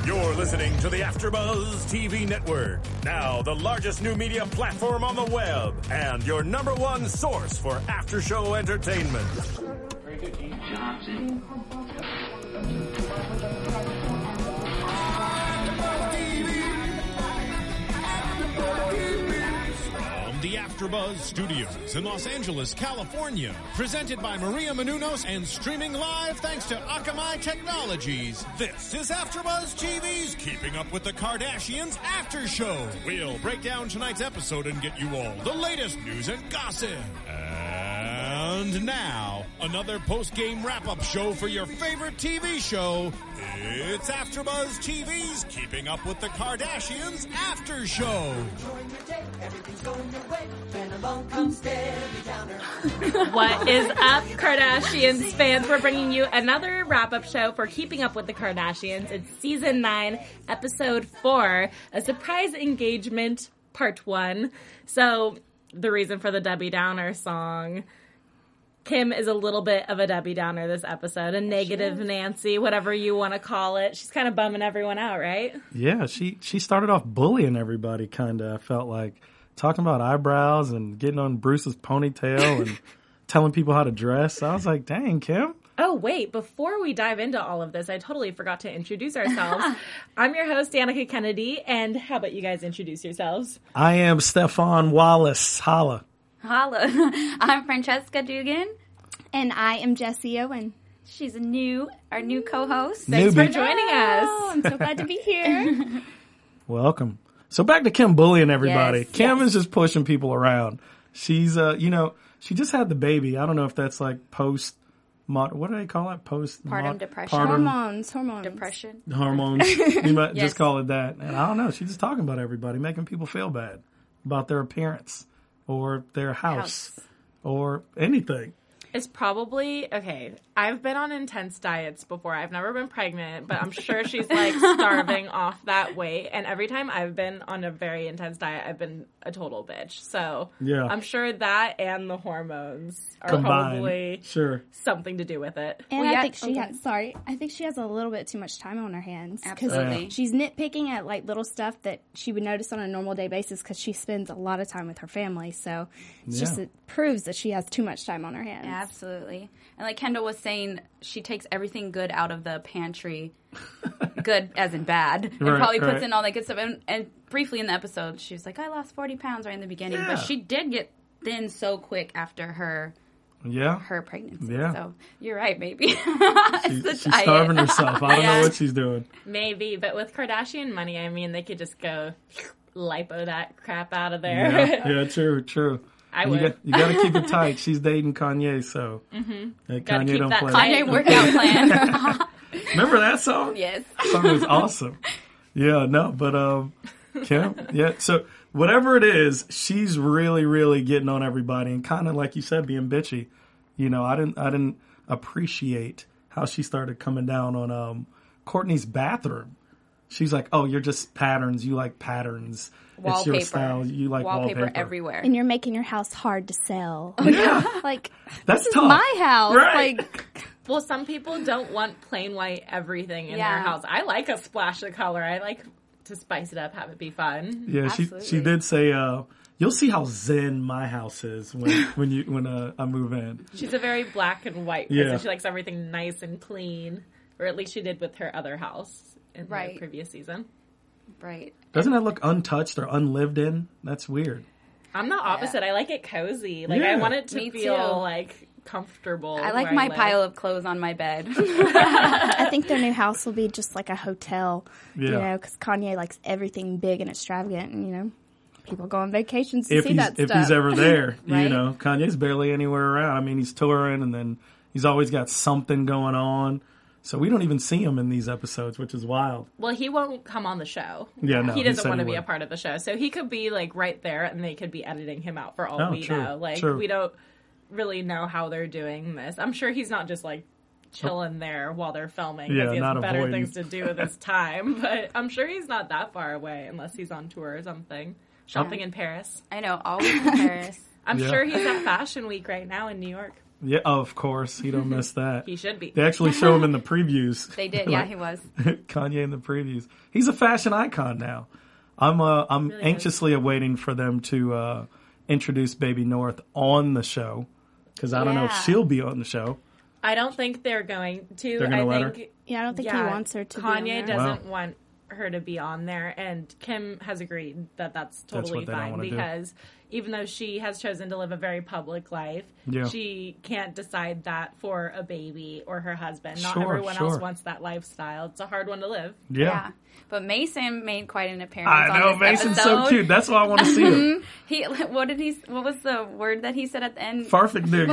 You're listening to the AfterBuzz TV Network, now the largest new media platform on the web, and your number one source for after-show entertainment. Very good, Dean Johnson. The AfterBuzz Studios in Los Angeles, California. Presented by Maria Menounos and streaming live thanks to Akamai Technologies. This is AfterBuzz TV's Keeping Up with the Kardashians After Show. We'll break down tonight's episode and get you all the latest news and gossip. And now, another post-game wrap-up show for your favorite TV show. It's AfterBuzz TV's Keeping Up with the Kardashians After Show. What is up, Kardashians fans? We're bringing you another wrap-up show for Keeping Up with the Kardashians. It's Season 9, Episode 4, a surprise engagement, Part 1. So, the reason for the Debbie Downer song... Kim is a little bit of a Debbie Downer this episode, a negative Nancy, whatever you want to call it. She's kind of bumming everyone out, right? Yeah, she started off bullying everybody, kind of, I felt like. Talking about eyebrows and getting on Bruce's ponytail and telling people how to dress. I was like, dang, Kim. Oh, wait, before we dive into all of this, I totally forgot to introduce ourselves. I'm your host, Danica Kennedy, and how about you guys introduce yourselves? I am Stefan Wallace. Holla. Holla. I'm Francesca Dugan. And I am Jessie Owen. She's our new co-host. Thanks for joining us. I'm so glad to be here. Welcome. So back to Kim bullying everybody. Yes, Kim is just pushing people around. She's, she just had the baby. I don't know if that's like what do they call it? Postpartum depression. Hormones. Depression. Hormones. You might Yes. just call it that. And I don't know. She's just talking about everybody, making people feel bad about their appearance or their house. Or anything. It's probably, okay, I've been on intense diets before. I've never been pregnant, but I'm sure she's like starving off that weight. And every time I've been on a very intense diet, I've been a total bitch. So yeah. I'm sure that and the hormones are Combined. probably something to do with it. And I think she has a little bit too much time on her hands. Absolutely. She's nitpicking at like little stuff that she would notice on a normal day basis because she spends a lot of time with her family. So it proves that she has too much time on her hands. Absolutely. And like Kendall was saying, she takes everything good out of the pantry, good as in bad, and probably puts in all that good stuff. And briefly in the episode, she was like, I lost 40 pounds right in the beginning. Yeah. But she did get thin so quick after her pregnancy. Yeah. So you're right, maybe. She's starving herself. I don't know what she's doing. Maybe, but with Kardashian money, I mean, they could just go lipo that crap out of there. Yeah, true. You got to keep it tight. She's dating Kanye, so Kanye don't play. Kanye workout plan. Remember that song? Yes. That song was awesome. Yeah, no, but Kim, yeah. So whatever it is, she's really, really getting on everybody and kind of like you said, being bitchy. You know, I didn't appreciate how she started coming down on Courtney's bathroom. She's like, "Oh, you're just patterns. You like patterns. It's your style. You like wallpaper everywhere, and you're making your house hard to sell." Yeah, like that's this tough. is my house. Right. Like, well, some people don't want plain white everything in their house. I like a splash of color. I like to spice it up, have it be fun. Yeah, she did say, "You'll see how zen my house is when I move in." She's a very black and white person. Yeah. She likes everything nice and clean, or at least she did with her other house in the previous season. Right. Doesn't that look untouched or unlived in? That's weird. I'm the opposite. I like it cozy. Like I want it to feel like comfortable. I like my pile of clothes on my bed. I think their new house will be just like a hotel, you know, because Kanye likes everything big and extravagant, and, you know, people go on vacations to see that stuff. If he's ever there, you know, Kanye's barely anywhere around. I mean, he's touring, and then he's always got something going on. So we don't even see him in these episodes, which is wild. Well, he won't come on the show. Yeah, no. He doesn't want to be a part of the show. So he could be, like, right there, and they could be editing him out for all we know. Like, we don't really know how they're doing this. I'm sure he's not just, like, chilling there while they're filming. Yeah, he has not better avoiding. things to do with his time. But I'm sure he's not that far away unless he's on tour or something. Shopping in Paris. I know, always in Paris. I'm sure he's at Fashion Week right now in New York. Yeah, of course. He don't miss that. He should be. They actually show him in the previews. They did, yeah, he was. Kanye in the previews. He's a fashion icon now. I'm really anxiously awaiting for them to introduce Baby North on the show, because I don't know if she'll be on the show. I don't think they're going to. They're going to let her? Yeah, I don't think he wants her to Kanye be on there. doesn't want her to be on there, and Kim has agreed that that's totally fine, because even though she has chosen to live a very public life, she can't decide that for a baby or her husband. Not everyone else wants that lifestyle. It's a hard one to live. Yeah. But Mason made quite an appearance. I know, Mason's so cute. That's why I want to see him. What was the word that he said at the end? Farfignugan.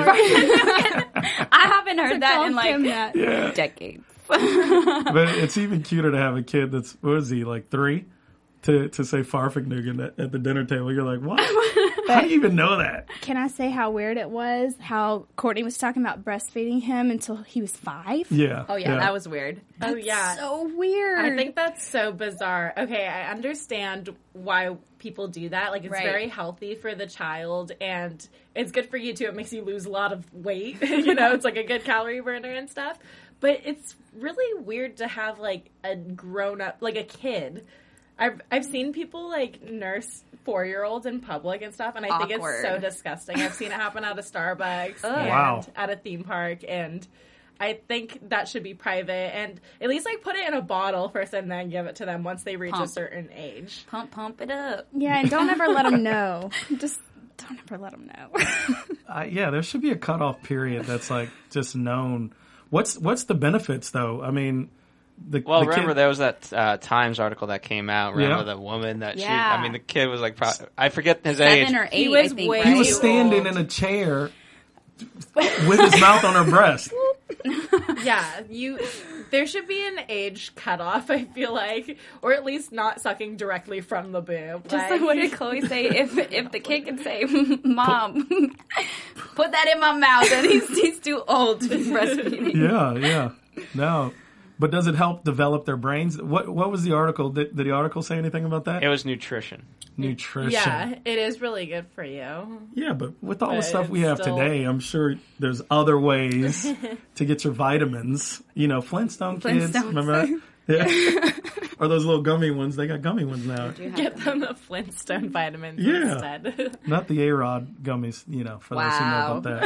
I haven't heard that in like decades. But it's even cuter to have a kid that's, what is he, like 3? To say Farfignugan at the dinner table. You're like, what? How do you even know that? Can I say how weird it was? How Courtney was talking about breastfeeding him until he was 5? Yeah. Oh, yeah, that was weird. That's so weird. I think that's so bizarre. Okay, I understand why people do that. Like, it's very healthy for the child, and it's good for you, too. It makes you lose a lot of weight. You know, it's like a good calorie burner and stuff. But it's really weird to have, like, a grown-up, like a kid. I've seen people, like, nurse 4-year-olds in public and stuff, and I think it's so disgusting. I've seen it happen at a Starbucks and at a theme park, and I think that should be private, and at least, like, put it in a bottle first and then give it to them once they reach a certain age. Pump it up. Yeah, and don't ever let them know. Just don't ever let them know. Yeah, there should be a cutoff period that's, like, just known. What's the benefits, though? I mean... remember there was that Times article that came out. Remember the woman that the kid was like, I forget his 7 age. or 8, He was standing in a chair with his mouth on her breast. Yeah, there should be an age cutoff, I feel like, or at least not sucking directly from the boob. Just like, what did Chloe say? If the kid can say, "Mom, put that in my mouth," then he's too old to be breastfeeding. Yeah, no. But does it help develop their brains? What was the article? Did the article say anything about that? It was nutrition. Yeah, it is really good for you. Yeah, but with all the stuff we have today, I'm sure there's other ways to get your vitamins. You know, Flintstone kids, remember that? Yeah. Or those little gummy ones. They got gummy ones now. Get them the Flintstone vitamins instead. Not the A-Rod gummies, you know, for those who know about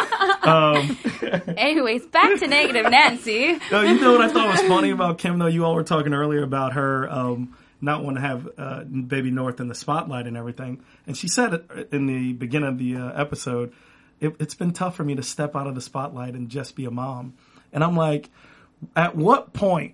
that. Anyways, back to Negative Nancy. No, you know what I thought was funny about Kim, though? You all were talking earlier about her not want to have Baby North in the spotlight and everything. And she said in the beginning of the episode, it's been tough for me to step out of the spotlight and just be a mom. And I'm like, at what point?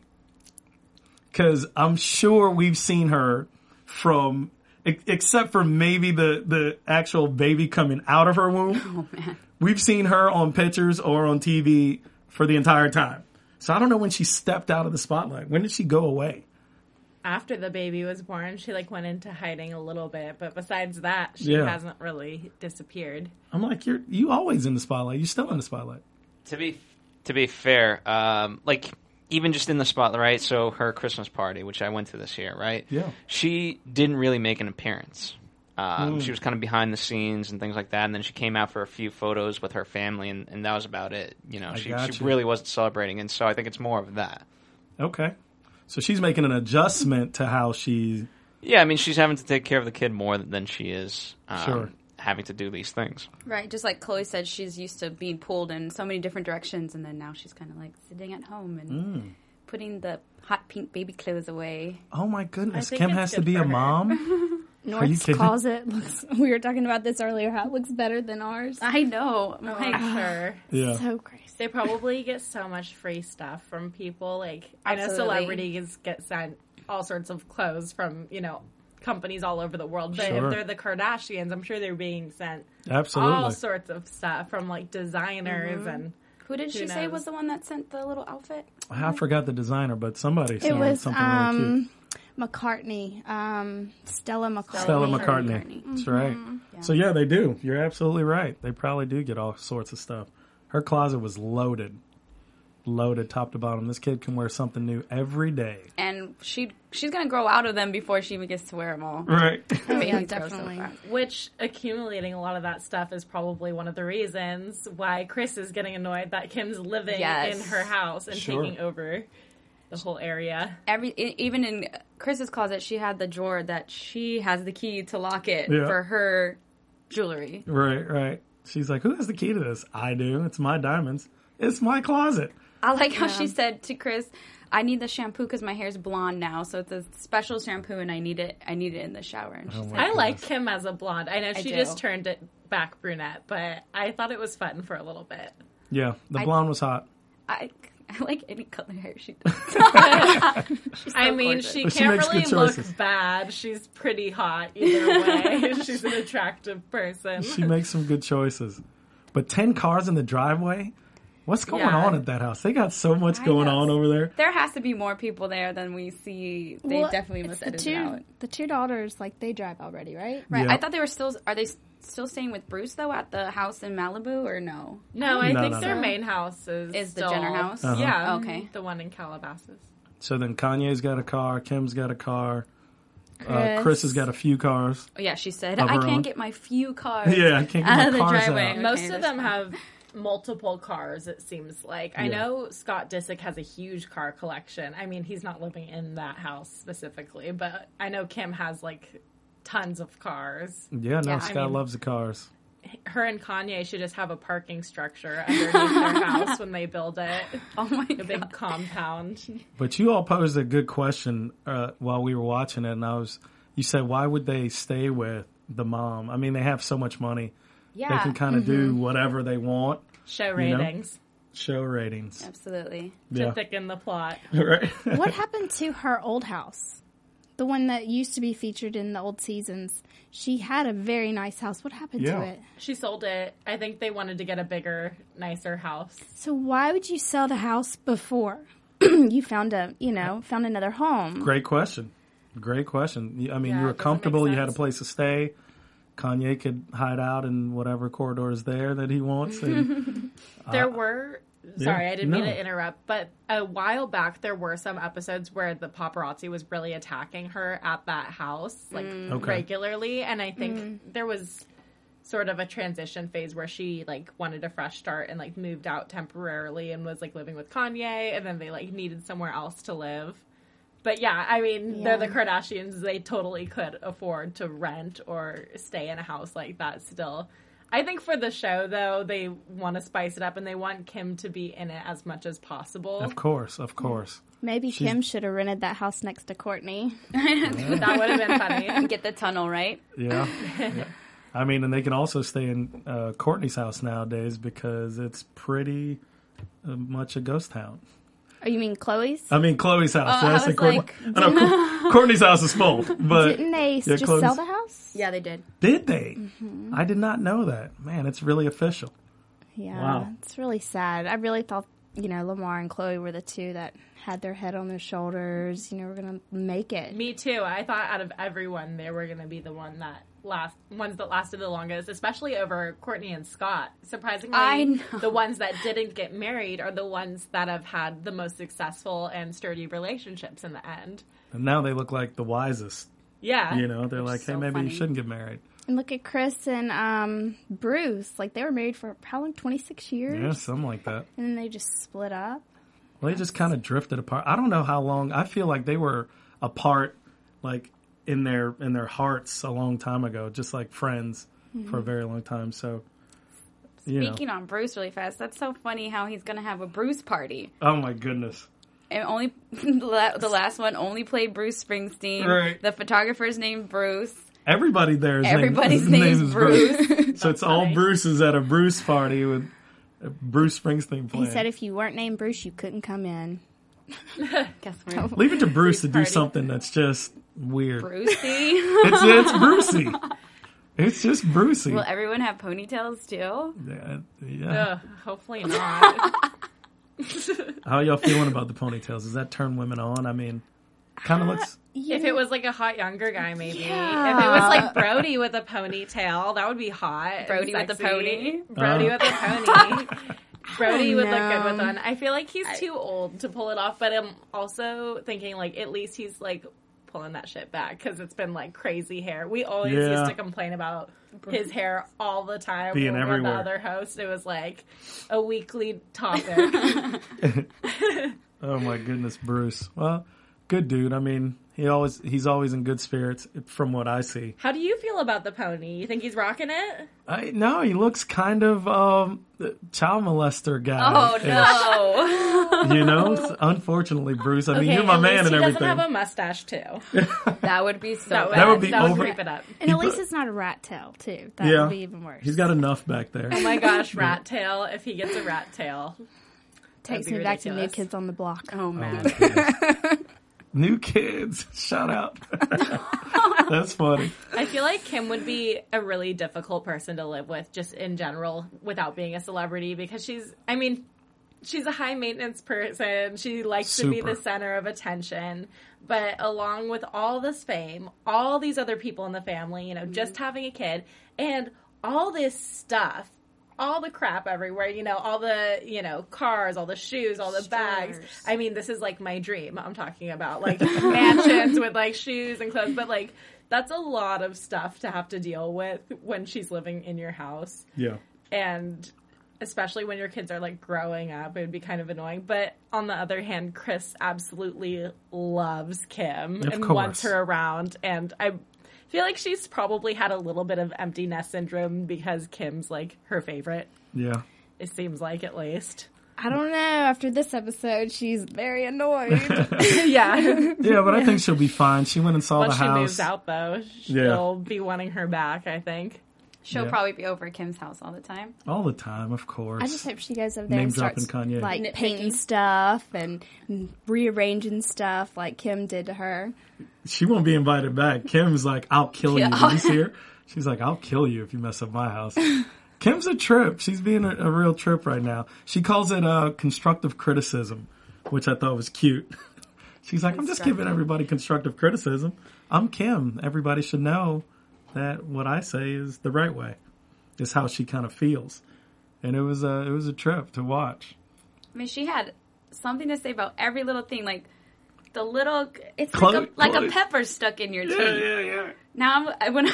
Because I'm sure we've seen her from, except for maybe the actual baby coming out of her womb. Oh, man. We've seen her on pictures or on TV for the entire time. So I don't know when she stepped out of the spotlight. When did she go away? After the baby was born, she like went into hiding a little bit. But besides that, she hasn't really disappeared. I'm like, you always in the spotlight. You're still in the spotlight. To be fair, like even just in the spotlight, right? So her Christmas party, which I went to this year, right? Yeah. She didn't really make an appearance. She was kind of behind the scenes and things like that, and then she came out for a few photos with her family, and that was about it. You know, she really wasn't celebrating, and so I think it's more of that. Okay. So she's making an adjustment to how she... Yeah, I mean, she's having to take care of the kid more than she is having to do these things. Right, just like Chloe said, she's used to being pulled in so many different directions, and then now she's kind of like sitting at home and putting the hot pink baby clothes away. Oh my goodness, Kim has to be a mom? North's closet looks, we were talking about this earlier, how it looks better than ours. I know. I'm sure. Yeah. So crazy. They probably get so much free stuff from people. Like, I know celebrities get sent all sorts of clothes from, you know, companies all over the world. But if they're the Kardashians, I'm sure they're being sent all sorts of stuff from, like, designers and... Who did she say was the one that sent the little outfit? I forgot the designer, but somebody sent something really cute. McCartney. Stella McCartney. Stella McCartney. That's right. Yeah. So, yeah, they do. You're absolutely right. They probably do get all sorts of stuff. Her closet was loaded. loaded top to bottom. This kid can wear something new every day. And she's going to grow out of them before she even gets to wear them all. Right. Yeah, definitely. Which accumulating a lot of that stuff is probably one of the reasons why Chris is getting annoyed that Kim's living in her house and taking over the whole area. Even in Chris's closet, she had the drawer that she has the key to lock it for her jewelry. Right. She's like, who has the key to this? I do. It's my diamonds. It's my closet. I like how she said to Chris, I need the shampoo because my hair's blonde now, so it's a special shampoo and I need it in the shower. And she's I like Kim as a blonde. I know she just turned it back brunette, but I thought it was fun for a little bit. Yeah, the blonde was hot. I like any color hair she does. I mean, she can't really look bad. She's pretty hot either way. She's an attractive person. She makes some good choices. But 10 cars in the driveway? What's going on at that house? They got so much going on over there. There has to be more people there than we see. They definitely must edit it out. The two daughters, like, they drive already, right? Right. Yep. I thought they were still... Are they still staying with Bruce, though, at the house in Malibu, or no? No, I think their main house is the Jenner house? Uh-huh. Yeah. Okay. The one in Calabasas. So then Kanye's got a car, Kim's got a car, Chris has got a few cars. Oh, yeah, she said, I can't get my few cars I can't get out of my the cars driveway. out. Most of them have multiple cars, it seems like. I know Scott Disick has a huge car collection. I mean, he's not living in that house specifically, but I know Kim has, like, tons of cars. Yeah, no, Scott loves the cars. Her and Kanye should just have a parking structure underneath their house when they build it. Oh my God. A big compound. But you all posed a good question while we were watching it, and you said, why would they stay with the mom? I mean, they have so much money. Yeah. They can kind of do whatever they want. Show ratings. Show ratings. Absolutely. To thicken the plot. Right. What happened to her old house? The one that used to be featured in the old seasons. She had a very nice house. What happened to it? She sold it. I think they wanted to get a bigger, nicer house. So why would you sell the house before you found another home? Great question. I mean, you were comfortable. You had a place to stay. Kanye could hide out in whatever corridor is there that he wants. And, there were... Sorry, I didn't mean to interrupt, but a while back there were some episodes where the paparazzi was really attacking her at that house, like regularly, and I think there was sort of a transition phase where she like wanted a fresh start and like moved out temporarily and was like living with Kanye, and then they like needed somewhere else to live. But yeah, I mean, they're the Kardashians; they totally could afford to rent or stay in a house like that still. I think for the show, though, they want to spice it up and they want Kim to be in it as much as possible. Of course. Maybe Kim should have rented that house next to Courtney. That would have been funny. Get the tunnel, right? Yeah. I mean, and they can also stay in Courtney's house nowadays because it's pretty much a ghost town. Oh, you mean Chloe's? I mean Chloe's house. Courtney's house is full. But didn't they just sell the house? Yeah, they did. Did they? Mm-hmm. I did not know that. Man, it's really official. Yeah, It's really sad. I really thought, Lamar and Chloe were the two that had their head on their shoulders. Were going to make it. Me too. I thought out of everyone, they were going to be the ones that lasted the longest, especially over Courtney and Scott. Surprisingly, the ones that didn't get married are the ones that have had the most successful and sturdy relationships in the end. And now they look like the wisest. Yeah. They're like, hey, maybe you shouldn't get married. And look at Chris and Bruce. Like, they were married for how long? 26 years? Yeah, something like that. And then they just split up. Well, they just kind of drifted apart. I don't know how long. I feel like they were apart, like, in their hearts a long time ago, just like friends for a very long time. So, Speaking on Bruce really fast, that's so funny how he's going to have a Bruce party. Oh, my goodness. And only the last one only played Bruce Springsteen. Right. The photographer's named Bruce. Everybody's name is Bruce. So it's all Bruce's at a Bruce party with Bruce Springsteen playing. He said if you weren't named Bruce, you couldn't come in. Guess what? Leave it to Bruce to do something that's just weird. Brucey. It's Brucey. It's just Brucey. Will everyone have ponytails too? Yeah. Hopefully not. How are y'all feeling about the ponytails? Does that turn women on? I mean, kind of looks... If it was like a hot younger guy, maybe. Yeah. If it was like Brody with a ponytail, that would be hot. Brody with a pony? Brody with a pony. Brody would look good with one. I feel like he's too old to pull it off, but I'm also thinking, like, at least he's, like, pulling that shit back because it's been, like, crazy hair. We always used to complain about his hair all the time. Being when everywhere. We were the other host. It was, like, a weekly topic. Oh, my goodness, Bruce. Well, good dude. I mean, he's always in good spirits from what I see. How do you feel about the pony? You think he's rocking it? No, he looks kind of child molester guy. Oh, no. You know, unfortunately, Bruce. I mean, you're my man and everything. He doesn't have a mustache too. That would be so bad. That would be that over. Would creep it up. And at least it's not a rat tail, too. That would be even worse. He's got enough back there. Oh my gosh, rat tail! If he gets a rat tail, takes me back to New Kids on the Block. Oh, man. New Kids, shout out. That's funny. I feel like Kim would be a really difficult person to live with, just in general, without being a celebrity, because she's a high maintenance person. She likes to be the center of attention, but along with all this fame, all these other people in the family, you know, just having a kid, and all this stuff, all the crap everywhere, you know, all the, you know, cars, all the shoes, all the bags. I mean, this is like my dream. I'm talking about like mansions with like shoes and clothes, but like that's a lot of stuff to have to deal with when she's living in your house. Yeah. And especially when your kids are like growing up, it would be kind of annoying. But on the other hand, Chris absolutely loves Kim and wants her around. And I feel like she's probably had a little bit of empty nest syndrome because Kim's like her favorite. Yeah. It seems like, at least. I don't know. After this episode, she's very annoyed. Yeah. Yeah, but I think she'll be fine. She went and saw the house. Once she moves out, though, she'll be wanting her back, I think. She'll probably be over at Kim's house all the time. All the time, of course. I just hope she goes over there and starts Kanye. like painting stuff and rearranging stuff like Kim did to her. She won't be invited back. Kim's like, I'll kill you. Did you see her? She's like, I'll kill you if you mess up my house. Kim's a trip. She's being a real trip right now. She calls it constructive criticism, which I thought was cute. She's like, I'm just giving everybody constructive criticism. I'm Kim. Everybody should know that what I say is the right way. Is how she kind of feels. And it was a trip to watch. I mean, she had something to say about every little thing, like the little, it's like a pepper stuck in your teeth. Yeah. Now, when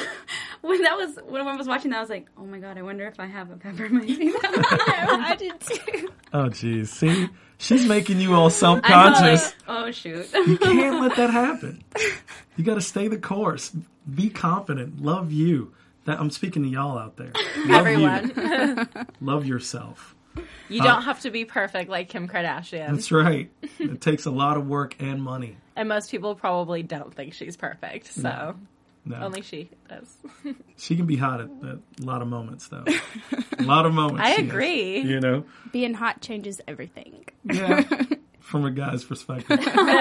I was watching that, I was like, oh my God, I wonder if I have a pepper in my teeth. I did too. Oh, geez. See? She's making you all self-conscious. Oh, shoot. You can't let that happen. You got to stay the course. Be confident. Love you. I'm speaking to y'all out there. Love everyone. You. Love yourself. You don't have to be perfect like Kim Kardashian. That's right. It takes a lot of work and money. And most people probably don't think she's perfect, so No. only she does. She can be hot at a lot of moments, though. A lot of moments. I agree. You know? Being hot changes everything. Yeah. From a guy's perspective.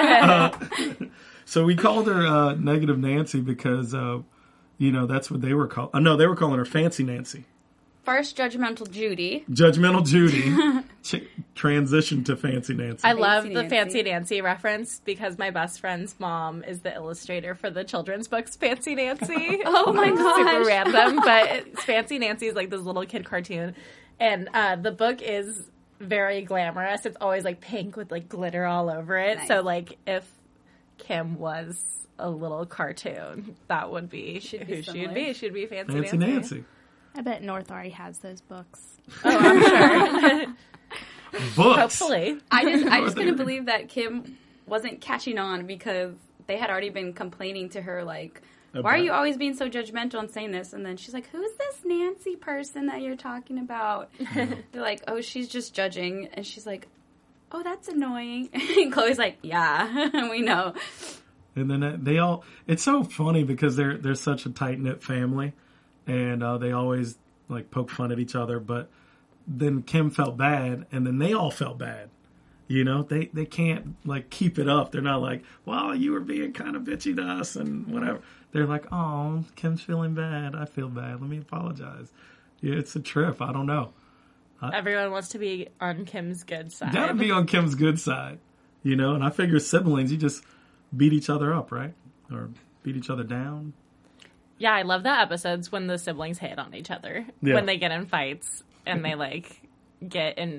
So we called her Negative Nancy because, that's what they were calling. No, they were calling her Fancy Nancy. First, Judgmental Judy. Judgmental Judy. Transition to Fancy Nancy. I love the Fancy Nancy reference because my best friend's mom is the illustrator for the children's books Fancy Nancy. Oh my gosh. Super random, but Fancy Nancy is like this little kid cartoon. And the book is very glamorous. It's always like pink with like glitter all over it. Nice. So like if Kim was a little cartoon, that would be who she'd be. She'd be Fancy Nancy. I bet North already has those books. Oh, I'm sure. Books. Hopefully. I just couldn't believe that Kim wasn't catching on because they had already been complaining to her like, why are you always being so judgmental and saying this? And then she's like, who's this Nancy person that you're talking about? They're like, oh, she's just judging. And she's like, oh, that's annoying. And Chloe's like, yeah, we know. And then it's so funny because they're such a tight-knit family. And they always like poke fun at each other, but then Kim felt bad, and then they all felt bad. You know, they can't like keep it up. They're not like, well, you were being kind of bitchy to us and whatever. They're like, oh, Kim's feeling bad. I feel bad. Let me apologize. Yeah, it's a trip. I don't know. Everyone wants to be on Kim's good side. Gotta be on Kim's good side, you know. And I figure siblings, you just beat each other up, right? Or beat each other down. Yeah, I love the episodes when the siblings hit on each other. Yeah. When they get in fights and they, like, get in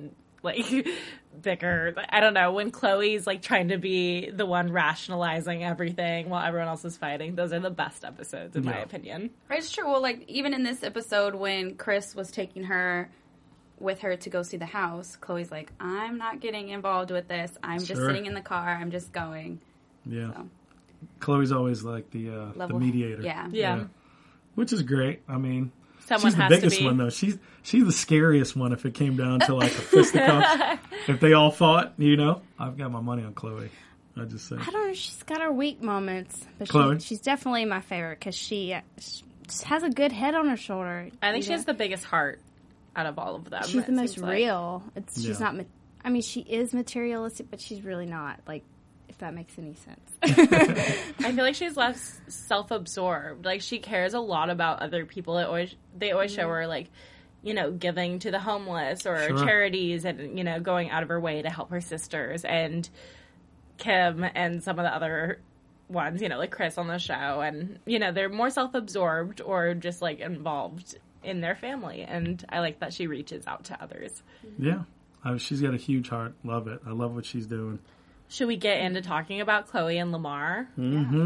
like bicker. I don't know, when Chloe's like trying to be the one rationalizing everything while everyone else is fighting. Those are the best episodes in my opinion. It's true. Well, like even in this episode when Chris was taking her with her to go see the house, Chloe's like, I'm not getting involved with this. I'm just sitting in the car. I'm just going. Yeah. So. Chloe's always like the mediator. Yeah. Which is great. I mean, someone she's the has biggest to be. one though. She's the scariest one if it came down to like a fisticuffs. If they all fought, I've got my money on Chloe. I just say. I don't know. She's got her weak moments, but Chloe? she's definitely my favorite because she just has a good head on her shoulder. I think she has the biggest heart out of all of them. She's the most real. She's not. I mean, she is materialistic, but she's really not. Like, if that makes any sense. I feel like she's less self-absorbed. Like, she cares a lot about other people. They always show her, like, giving to the homeless or charities and, going out of her way to help her sisters. And Kim and some of the other ones, like Chris on the show. And, they're more self-absorbed or just, like, involved in their family. And I like that she reaches out to others. Yeah. She's got a huge heart. Love it. I love what she's doing. Should we get into talking about Chloe and Lamar? Mm-hmm.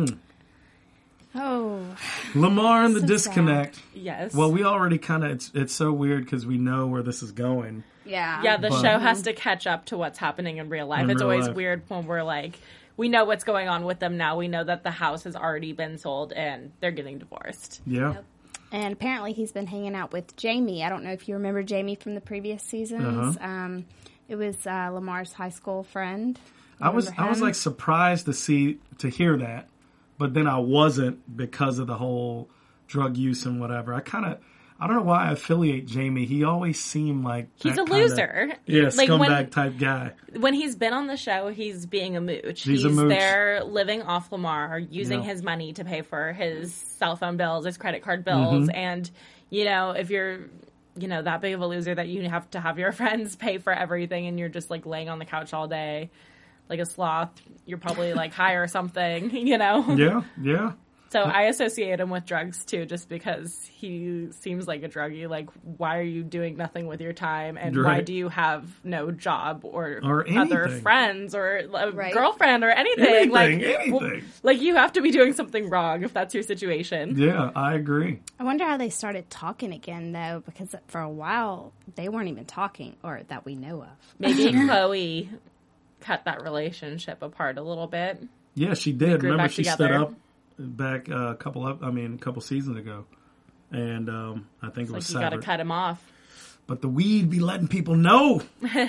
Oh. Lamar and the disconnect. Sad. Yes. Well, we already kind of, it's so weird because we know where this is going. Yeah. Yeah, the show has to catch up to what's happening in real life. It's always weird when we're like, we know what's going on with them now. We know that the house has already been sold and they're getting divorced. Yeah. Yep. And apparently he's been hanging out with Jamie. I don't know if you remember Jamie from the previous seasons. Uh-huh. It was Lamar's high school friend. I was like surprised to hear that, but then I wasn't because of the whole drug use and whatever. I don't know why I affiliate Jamie. He always seemed like he's a loser. Like scumbag type guy. When he's been on the show, he's being a mooch. He's there living off Lamar, using his money to pay for his cell phone bills, his credit card bills, and if you're that big of a loser that you have to have your friends pay for everything, and you're just like laying on the couch all day like a sloth, you're probably like high or something, Yeah. So I associate him with drugs, too, just because he seems like a druggie. Like, why are you doing nothing with your time? And why do you have no job or other friends or a girlfriend or anything? Anything. Like, you have to be doing something wrong if that's your situation. Yeah, I agree. I wonder how they started talking again, though, because for a while, they weren't even talking, or that we know of. Maybe Chloe cut that relationship apart a little bit. Yeah, she did. Remember, she together. stood up back a couple seasons ago, and I think it was you got to cut him off. But the weed be letting people know.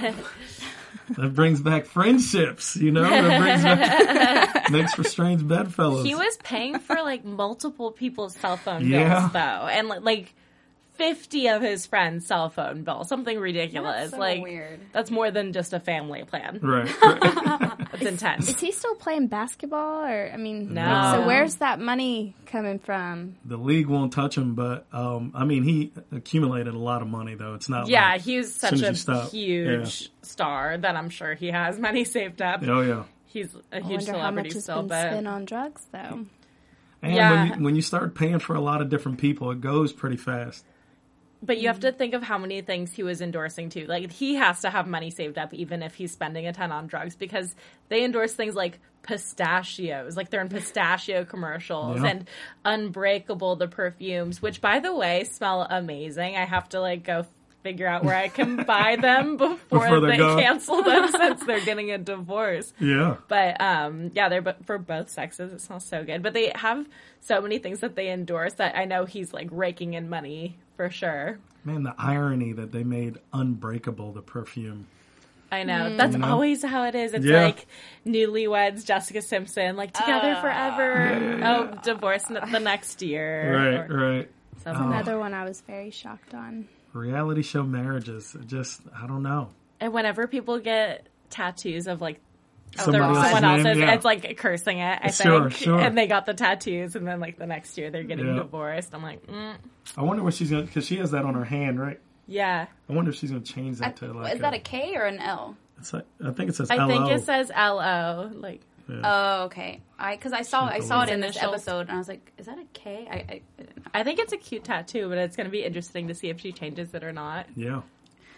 That brings back friendships, That brings back, makes for strange bedfellows. He was paying for like multiple people's cell phone bills, though, and like 50 of his friends' cell phone bills, something ridiculous. That's so like weird. That's more than just a family plan. Right. That's intense. Is he still playing basketball, or no? So where's that money coming from? The league won't touch him, but he accumulated a lot of money, though. It's not. Yeah, like, he's such a huge star that I'm sure he has money saved up. Oh yeah. He's a huge I wonder celebrity how much still, has been spent on drugs, though. And when you start paying for a lot of different people, it goes pretty fast. But you have to think of how many things he was endorsing, too. Like, he has to have money saved up even if he's spending a ton on drugs, because they endorse things like pistachios. Like, they're in pistachio commercials and Unbreakable, the perfumes, which, by the way, smell amazing. I have to, like, go figure out where I can buy them before they cancel them since they're getting a divorce. Yeah. But, they're for both sexes. It smells so good. But they have so many things that they endorse that I know he's, like, raking in money for sure. Man, the irony that they made Unbreakable the perfume. I know. That's always how it is. It's like newlyweds, Jessica Simpson, like together forever. Yeah. Oh, divorced the next year. Right. So another one I was very shocked on. Reality show marriages. I don't know. And whenever people get tattoos of like someone else's, it's like cursing it, I think. Sure. And they got the tattoos, and then like the next year they're getting divorced. I'm like, I wonder what she's going to, because she has that on her hand, right? Yeah. I wonder if she's going to change that to like. Is that a K or an L? It's like, I think it says I LO. think it says LO. Like. Yeah. Oh, okay. Because I saw it in this episode, and I was like, is that a K? I think it's a cute tattoo, but it's going to be interesting to see if she changes it or not. Yeah.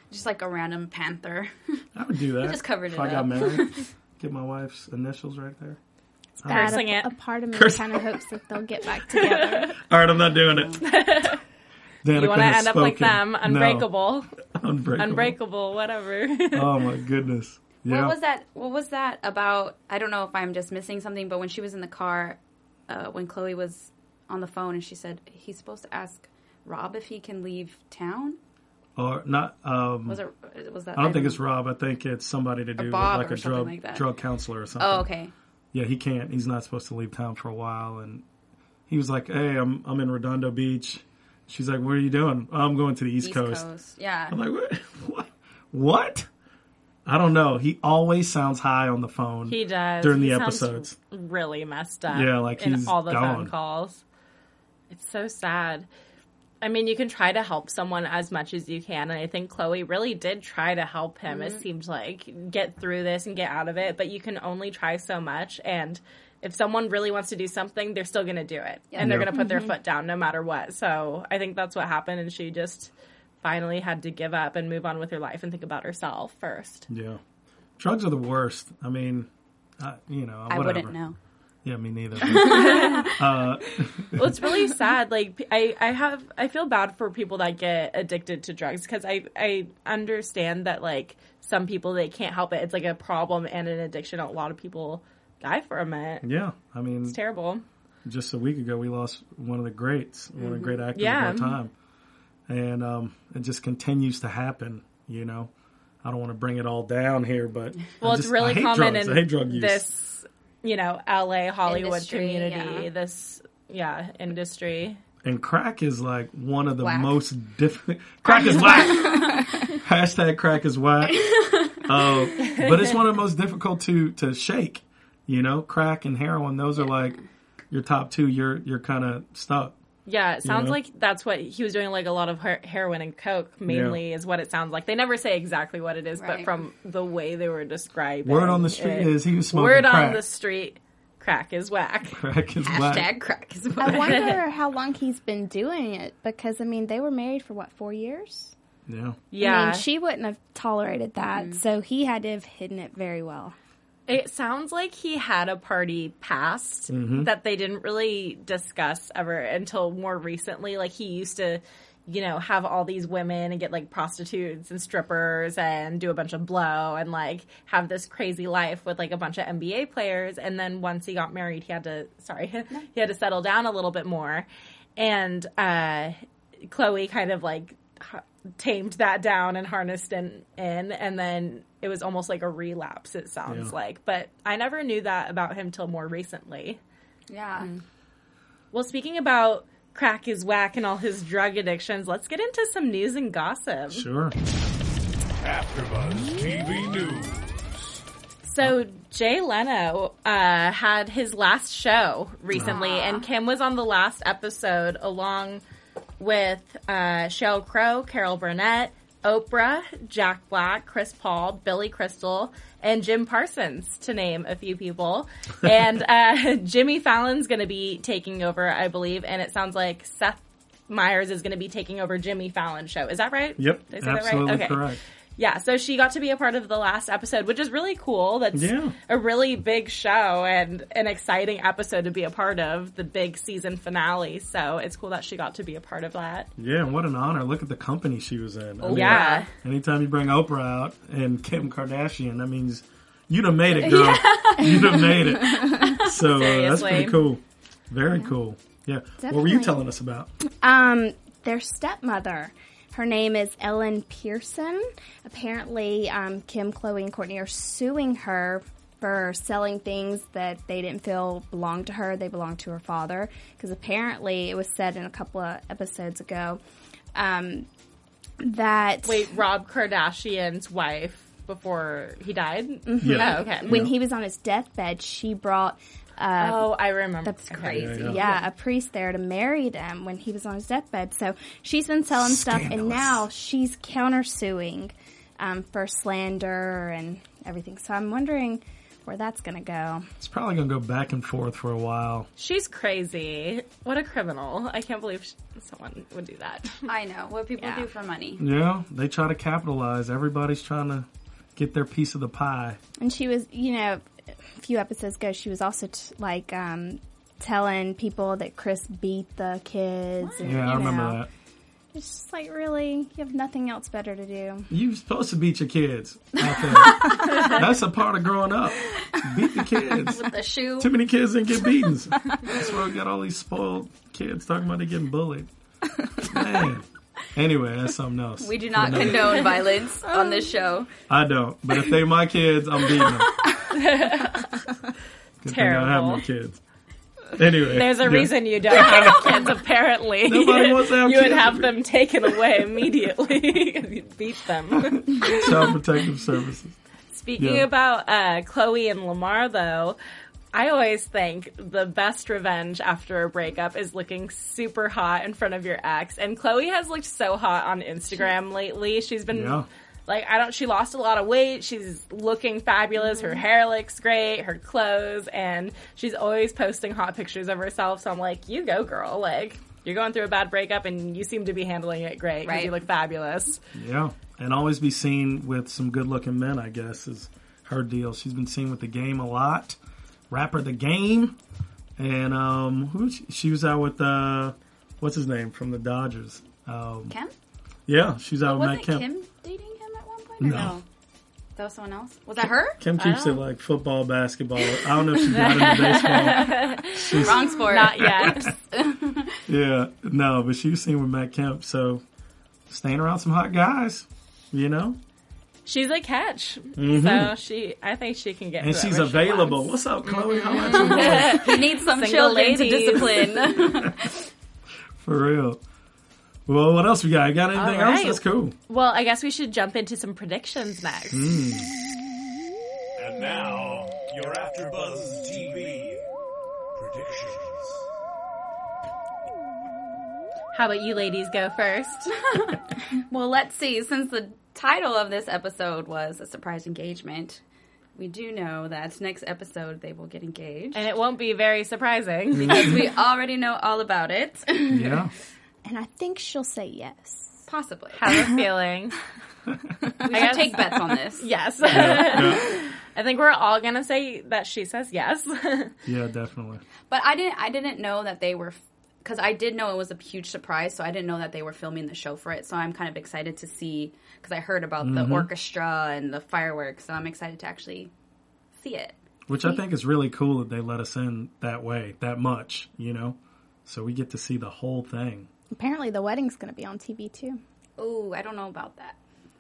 Just like a random panther. I would do that. He just covered if it I got up. married, get my wife's initials right there. A part of me kind of hopes that they'll get back together. All right, I'm not doing it. You want to end up like them, unbreakable. No. Unbreakable, whatever. Oh my goodness. Yeah. What was that about? I don't know if I'm just missing something, but when she was in the car, when Chloe was on the phone and she said he's supposed to ask Rob if he can leave town. Or not? Was that? I don't think it's Rob. I think it's somebody to do with like a drug counselor or something. Oh, okay. Yeah, he can't. He's not supposed to leave town for a while, and he was like, "Hey, I'm in Redondo Beach." She's like, "What are you doing?" "Oh, I'm going to the East Coast." Yeah. I'm like, "What?" I don't know. He always sounds high on the phone. He does during the episodes. Really messed up. Yeah, like he's in all the gone. phone calls. It's so sad. I mean, you can try to help someone as much as you can, and I think Chloe really did try to help him, it seemed like, get through this and get out of it, but you can only try so much, and if someone really wants to do something, they're still going to do it, and they're going to put their foot down no matter what, so I think that's what happened, and she just finally had to give up and move on with her life and think about herself first. Yeah. Drugs are the worst. I mean, whatever. I wouldn't know. Yeah, me neither. Well, it's really sad. Like, I feel bad for people that get addicted to drugs because I understand that, like, some people, they can't help it. It's like a problem and an addiction. A lot of people die from it. Yeah. I mean, it's terrible. Just a week ago, we lost one of the greats, one of the great actors of our time. And it just continues to happen, you know. I don't want to bring it all down here, but it's really common drugs. I hate drug use. This, LA, Hollywood community, yeah. this, industry. And crack is like one of the most difficult. Crack is whack. Hashtag crack is whack. But it's one of the most difficult to shake. You know, crack and heroin, those are like your top two. You're kind of stuck. Yeah, it sounds like that's what he was doing, like a lot of heroin and coke mainly is what it sounds like. They never say exactly what it is, but from the way they were describing word on the street is he was smoking word crack. On the street, crack is whack. Crack is Hashtag whack. crack is whack. I wonder how long he's been doing it because, I mean, they were married for, 4 years? Yeah. Yeah. I mean, she wouldn't have tolerated that, so he had to have hidden it very well. It sounds like he had a party past that they didn't really discuss ever until more recently. Like, he used to, have all these women and get, like, prostitutes and strippers and do a bunch of blow and, like, have this crazy life with, like, a bunch of NBA players. And then once he got married, he had to settle down a little bit more. And Chloe kind of, like, tamed that down and harnessed in, and then it was almost like a relapse, it sounds like. But I never knew that about him till more recently. Yeah. Well, speaking about crack is whack and all his drug addictions, let's get into some news and gossip. Sure. AfterBuzz TV News. So Jay Leno had his last show recently, and Kim was on the last episode along with Sheryl Crow, Carol Burnett, Oprah, Jack Black, Chris Paul, Billy Crystal, and Jim Parsons, to name a few people. And Jimmy Fallon's going to be taking over, I believe, and it sounds like Seth Meyers is going to be taking over Jimmy Fallon's show. Is that right? Yep, Did I say absolutely that right? Okay. correct. Yeah, so she got to be a part of the last episode, which is really cool. That's a really big show and an exciting episode to be a part of, the big season finale. So it's cool that she got to be a part of that. Yeah, and what an honor. Look at the company she was in. I mean, anytime you bring Oprah out and Kim Kardashian, that means you'd have made it, girl. You'd have made it. So that's pretty cool. Very cool. Yeah. Definitely. What were you telling us about? Their stepmother. Her name is Ellen Pearson. Apparently, Kim, Chloe, and Kourtney are suing her for selling things that they didn't feel belonged to her. They belonged to her father. Because apparently, it was said in a couple of episodes ago that... Wait, Rob Kardashian's wife before he died? Mm-hmm. Yeah. Oh, okay. When he was on his deathbed, she brought... I remember. That's crazy. Yeah, a priest there to marry them when he was on his deathbed. So she's been selling stuff, and now she's countersuing for slander and everything. So I'm wondering where that's going to go. It's probably going to go back and forth for a while. She's crazy. What a criminal. I can't believe someone would do that. I know. What people do for money. Yeah, they try to capitalize. Everybody's trying to get their piece of the pie. And she was, a few episodes ago, she was also telling people that Chris beat the kids. And, I remember that. It's just like, really, you have nothing else better to do. You're supposed to beat your kids out there. That's a part of growing up. Beat the kids. With the shoe. Too many kids didn't get beatings. That's why we got all these spoiled kids talking about they getting bullied. Man. Anyway, that's something else. We do not condone violence on this show. I don't. But if they my kids, I'm beating them. Good thing I don't have no kids. Anyway, there's a reason you don't have kids. Apparently, nobody wants to have you kids. would have them taken away immediately. You'd beat them. Child Protective Services. Speaking about Chloe and Lamar, though, I always think the best revenge after a breakup is looking super hot in front of your ex. And Chloe has looked so hot on Instagram lately. She's been. She lost a lot of weight. She's looking fabulous. Her hair looks great. Her clothes. And she's always posting hot pictures of herself. So I'm like, you go, girl. Like, you're going through a bad breakup and you seem to be handling it great. Right. You look fabulous. Yeah. And always be seen with some good looking men, I guess, is her deal. She's been seen with The Game a lot. Rapper The Game. And she was out with, what's his name from the Dodgers? Kim? Yeah, she's out with Matt Kemp. Kim dating him at one point? No. That was someone else? Was that her? Kim keeps it like football, basketball. I don't know if she got into baseball. Wrong sport. Not yet. Yeah, no, but she was seen with Matt Kemp, so staying around some hot guys, She's a catch. Mm-hmm. So I think she can get and she's available. What's up, Chloe? How about you? He needs some children to discipline. For real. Well, what else we got? You got anything else? That's cool. Well, I guess we should jump into some predictions next. And now, your AfterBuzz TV predictions. How about you ladies go first? Well, let's see. Since the title of this episode was A Surprise Engagement, we do know that next episode they will get engaged. And it won't be very surprising. Because we already know all about it. Yeah. And I think she'll say yes. Possibly. Have a feeling. We should take bets on this. Yes. Yeah. I think we're all going to say that she says yes. Yeah, definitely. But I didn't know that they were, because I did know it was a huge surprise, so I didn't know that they were filming the show for it. So I'm kind of excited to see, because I heard about the orchestra and the fireworks, so I'm excited to actually see it. Which I think is really cool that they let us in that way, that much, So we get to see the whole thing. Apparently the wedding's going to be on TV, too. Oh, I don't know about that.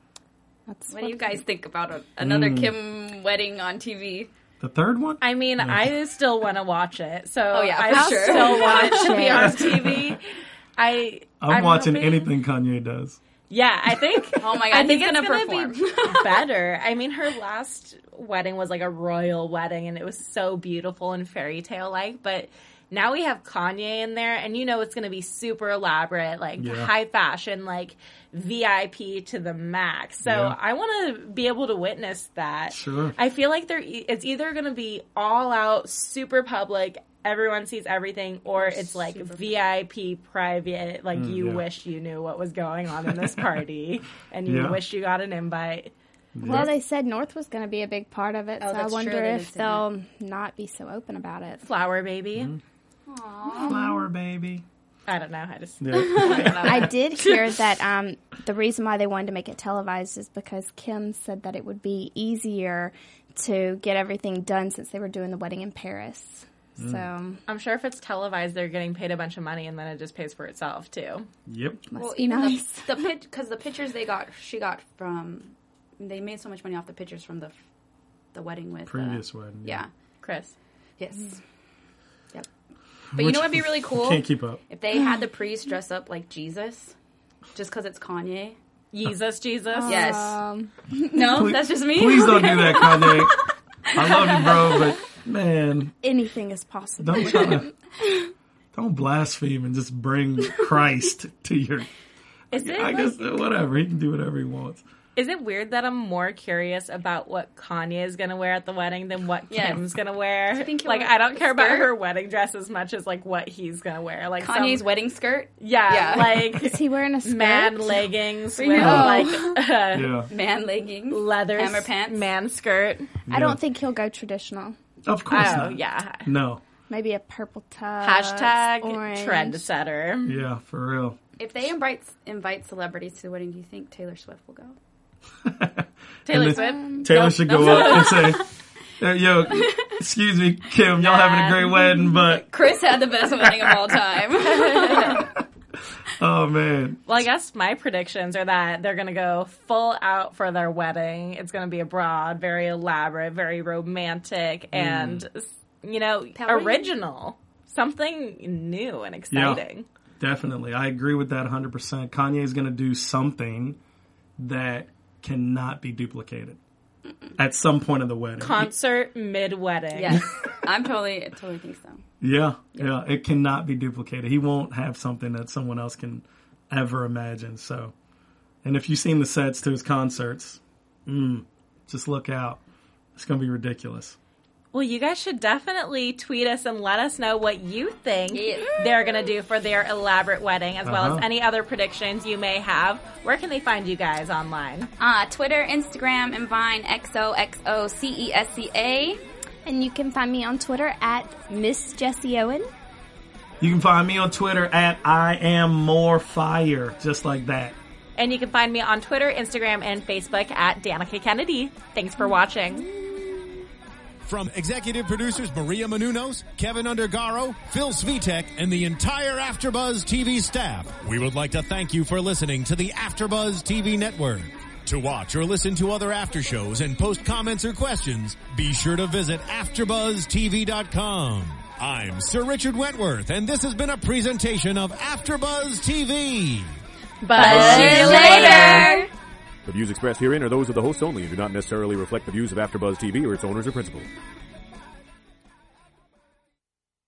What do you guys think about another Kim wedding on TV? The third one? I mean, I still want to watch it. So I still want it to be on TV. I'm watching anything Kanye does. Yeah, I think. Oh my God, he's going to perform. Be better. I mean, her last wedding was like a royal wedding, and it was so beautiful and fairy tale like. But now we have Kanye in there, and it's going to be super elaborate, like high fashion, like VIP to the max. So I want to be able to witness that. Sure. I feel like it's either going to be all out, super public, everyone sees everything, or it's like VIP private, like you wish you knew what was going on in this party, and you wish you got an invite. Well, they said North was going to be a big part of it, so I wonder if they'll not be so open about it. Flower baby. Aww. Flower baby. I don't know. I did hear that the reason why they wanted to make it televised is because Kim said that it would be easier to get everything done since they were doing the wedding in Paris. So I'm sure if it's televised, they're getting paid a bunch of money, and then it just pays for itself too. Yep. Must be nice. Because the pictures she got from, they made so much money off the pictures from the wedding with previous wedding. Yeah, Chris. Yes. Yep. But you know what'd be really cool? Can't keep up. If they had the priest dress up like Jesus, just because it's Kanye. Jesus. Yes. No, that's just me. Please don't do that, Kanye. I love you, bro, but man, anything is possible. Don't blaspheme and just bring Christ to your. Is it? I guess whatever, he can do whatever he wants. Is it weird that I'm more curious about what Kanye is going to wear at the wedding than what Kim's going to wear? I don't care about her wedding dress as much as like what he's going to wear. Like Kanye's wedding skirt? Yeah. Like is he wearing a skirt? Man leggings with man leggings, leather hammer pants, man skirt. I don't think he'll go traditional. Of course not. Yeah. No. Maybe a purple tux. Hashtag orange. trendsetter. Yeah, for real. If they invite celebrities to the wedding, do you think Taylor Swift will go? Taylor Swift? Taylor should go up and say, yo, excuse me, Kim, y'all having a great wedding, but... Chris had the best wedding of all time. Oh, man. Well, I guess my predictions are that they're going to go full out for their wedding. It's going to be abroad, very elaborate, very romantic, and, original. Something new and exciting. Yeah, definitely. I agree with that 100%. Kanye's going to do something that cannot be duplicated at some point of the wedding. Concert mid-wedding. Yes. I totally think so. Yeah. It cannot be duplicated. He won't have something that someone else can ever imagine. So, and if you've seen the sets to his concerts, just look out. It's going to be ridiculous. Well, you guys should definitely tweet us and let us know what you think they're going to do for their elaborate wedding, as well as any other predictions you may have. Where can they find you guys online? Twitter, Instagram, and Vine, XOXOCESCA. And you can find me on Twitter at Miss Jessie Owen. You can find me on Twitter at I Am More Fire, just like that. And you can find me on Twitter, Instagram, and Facebook at Danica Kennedy. Thanks for watching. From executive producers Maria Menounos, Kevin Undergaro, Phil Svitek, and the entire AfterBuzz TV staff, we would like to thank you for listening to the AfterBuzz TV network. To watch or listen to other after shows and post comments or questions, be sure to visit AfterBuzzTV.com. I'm Sir Richard Wentworth, and this has been a presentation of AfterBuzz TV. Buzz you later! The views expressed herein are those of the hosts only and do not necessarily reflect the views of AfterBuzz TV or its owners or principals.